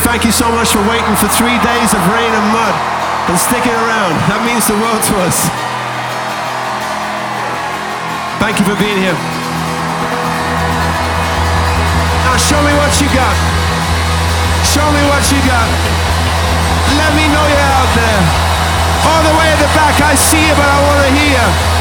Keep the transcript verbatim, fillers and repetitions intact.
thank you so much for waiting for three days of rain and mud and sticking around. That means the world to us. Thank you for being here. Now show me what you got. Show me what you got. Let me know you're out there. All the way at the back, I see you, but I want to hear you.